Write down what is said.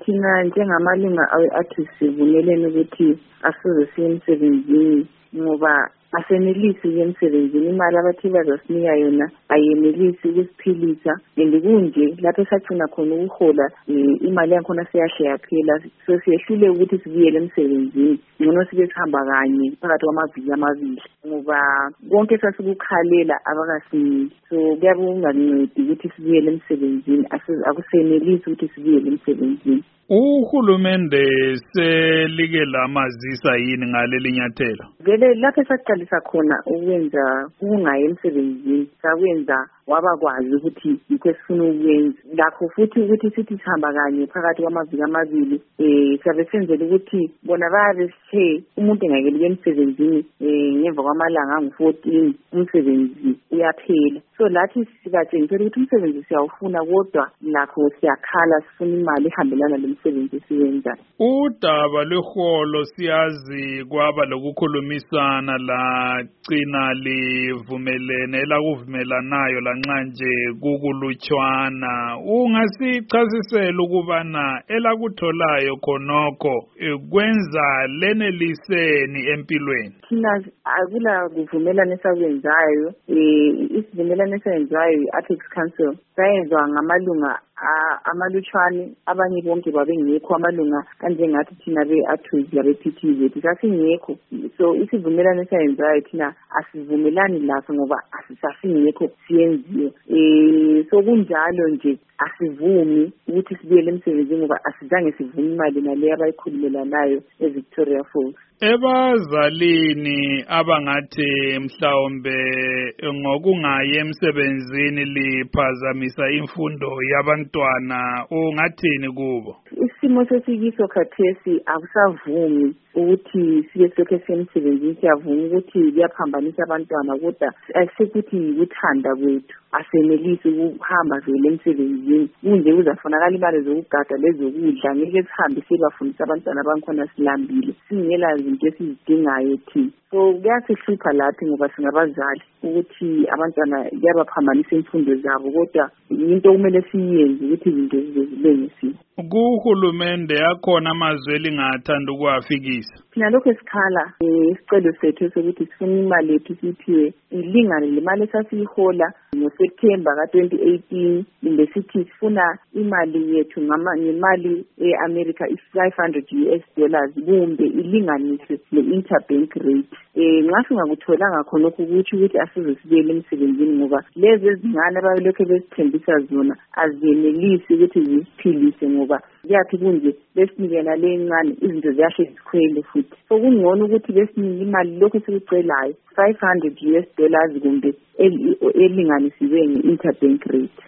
thina njengamalunga athi sivumelene ukuthi asize siye emsebenzini ngoba asenelisi emsebenzini, imali abathi bazosinika yona ayenelisi ukusiphilisa, and kunje lapho esagcina khona ukuhola imali yakhona siyahle yaphela, so siyehlule ukuthi sibuyele emsebenzini. Ngcono sibe sihamba kanye phakathi kwamaviki amabili ngoba konke sasikukhalela abakasiniki, so kuyabe kungancedi ukuthi sibuyele emsebenzini, akusenelisi ukuthi sibuyele emsebenzini. Uhulumende selike lamazisa yini ngaleli nyathelo? Vele lapho esaqalisa khona ukwenza ukungayi emsebenzini sakwenza wabakwazi ukuthi yikho esifuna ukwenza, lakho futhi ukuthi sithi sihamba kanye phakathi kwamaviki amabili sabe senzela ukuthi bona babe sithe umuntu engakeli emsebenzini ngemva kwamalanga angu-14 umsebenzi uyaphela. So lathi sibatshengisela ukuthi umsebenzi siyawufuna kodwa lakho siyakhala sifuna imali ehambelana lomsebenzi esiwenzayo. Udaba lweholo siyazi kwaba lokukhulumisana lagcina livumelene elakuvumelanayo lanxa nje kukulutshwana. Ungasichasisela ukubana elakutholayo khonokho kwenza leneliseni empilweni? Thina akula kuvumelana esakwenzayo, isivumelano esenzayo i-Apex Council sayenzwa ngamalunga amalutshwane, abanye bonke babengekho amalunga kanjengathi thina be-Athuzi labe-PT zethu sasingekho. So isivumelano esayenzayo thina asivumelani laso ngoba asisasingekho siyenziwe. So kunjalo nje asivumi ukuthi sibuyele emsebenzini ngoba asizange sivume imali naleyo abayikhululelanayo eVictoria Falls. Ebazalini abangathi mhlawumbe ngokungayi emsebenzini liphazamisa imfundo yabantwana, ungathini kubo? Isimo sesikiso khathesi akusavumi ukuthi sibe silokhu semsebenzini, siyavuma ukuthi kuyaphambanisa abantwana kodwa asekuthi ukuthanda kwethu asenelisi ukuhamba vele emsebenzini. Kunje kuzafunakala imali zokugada lezokudla, ngeke sihambe sibafundisa abantwana abankhona silambile singela izinto esizidingayo thina. So kuyasihlupha lathi ngoba singabazali ukuthi abantwana kuyabaphambanisa imfundo zabo, kodwa into kumele siyenze ukuthi izinto zilungiswe. Kuhulumende yakhona amazwe elingathanda ukuwafikisa? Thina lokho esikhala isicelo sethu sokuthi sifuna imali yethu siphiwe ilingane lemali esasiyihola ngoSeptember ka-2018, besithi sifuna imali yethu ngemali e-America $500 kumbe ilinganiswe ne-interbank rate. Nxa singakutholanga khonokho ukuthi asize sibuyele emsebenzini ngoba lezi ezingane abayelokhu besithembisa zona aziyenelisi ukuthi zisiphilise ngoba kuyathi kunje besinikela le ncane izinto ziyahle zikhwele futhi. So kungcono ukuthi besinike imali lokhu esikucelayo $500 kumbe elinganisiwe nge-interbank rate.